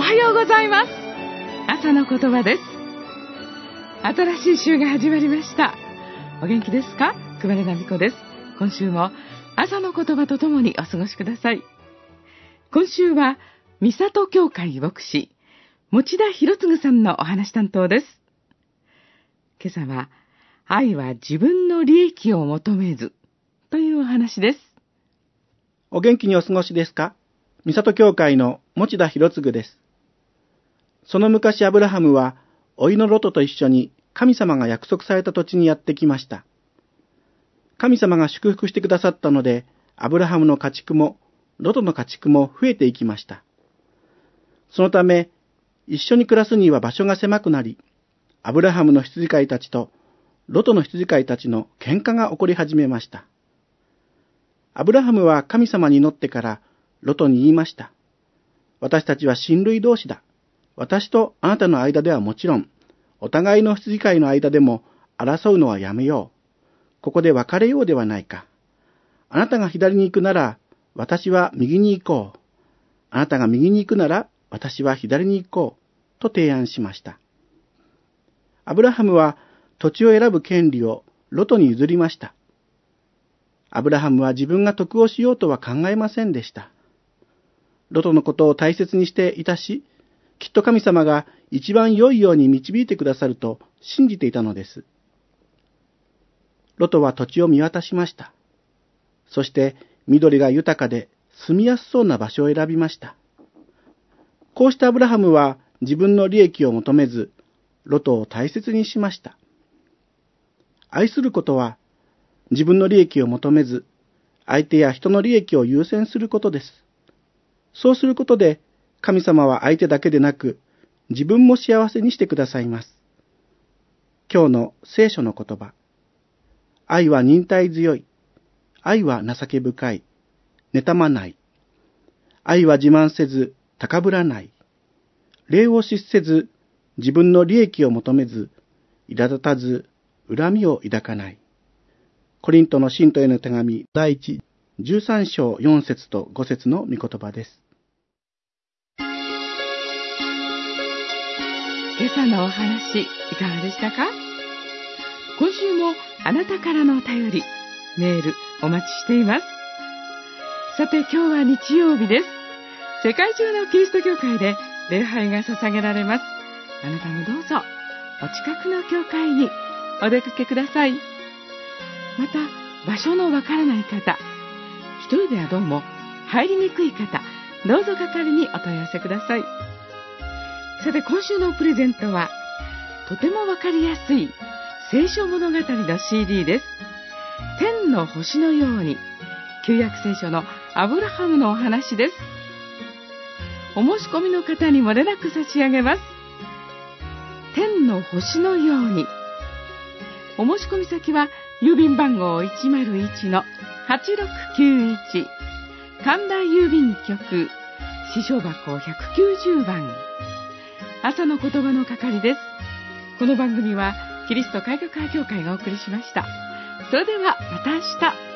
はようございます。朝の言葉です。新しい週が始まりました。お元気ですか？熊根奈美子です。今週も朝の言葉とともにお過ごしください。今週は三郷教会牧師持田博次さんのお話担当です。今朝は愛は自分の利益を求めずというお話です。 お元気にお過ごしですか？三郷教会の持田博次です。その昔アブラハムは甥のロトと一緒に神様が約束された土地にやってきました。神様が祝福してくださったので、アブラハムの家畜もロトの家畜も増えていきました。そのため一緒に暮らすには場所が狭くなり、アブラハムの羊飼いたちとロトの羊飼いたちの喧嘩が起こり始めました。アブラハムは神様に祈ってからロトに言いました。私たちは親類同士だ。私とあなたの間ではもちろん、お互いの羊飼いの間でも争うのはやめよう。ここで別れようではないか。あなたが左に行くなら、私は右に行こう。あなたが右に行くなら、私は左に行こう。と提案しました。アブラハムは土地を選ぶ権利をロトに譲りました。アブラハムは自分が得をしようとは考えませんでした。ロトのことを大切にしていたし、きっと神様が一番良いように導いてくださると信じていたのです。ロトは土地を見渡しました。そして緑が豊かで住みやすそうな場所を選びました。こうしたアブラハムは自分の利益を求めず、ロトを大切にしました。愛することは自分の利益を求めず、相手や人の利益を優先することです。そうすることで、神様は相手だけでなく、自分も幸せにしてくださいます。今日の聖書の言葉。愛は忍耐強い。愛は情け深い。妬まない。愛は自慢せず、高ぶらない。礼を失せず、自分の利益を求めず、苛立たず、恨みを抱かない。コリントの信徒への手紙第1、13章4節と5節の御言葉です。 今朝のお話いかがでしたか？今週もあなたからのお便り、メールお待ちしています。さて今日は日曜日です。世界中のキリスト教会で礼拝が捧げられます。あなたもどうぞお近くの教会にお出かけください。また場所のわからない方、一人ではどうも入りにくい方、どうぞ係にお問い合わせください。さて今週のプレゼントはとてもわかりやすい聖書物語の CD です。天の星のように、旧約聖書のアブラハムのお話です。お申し込みの方にもれなく差し上げます。天の星のように。お申し込み先は郵便番号 101-8691 神田郵便局支所箱190番。朝の言葉の係です。この番組はキリスト改革派教会がお送りしました。それではまた明日。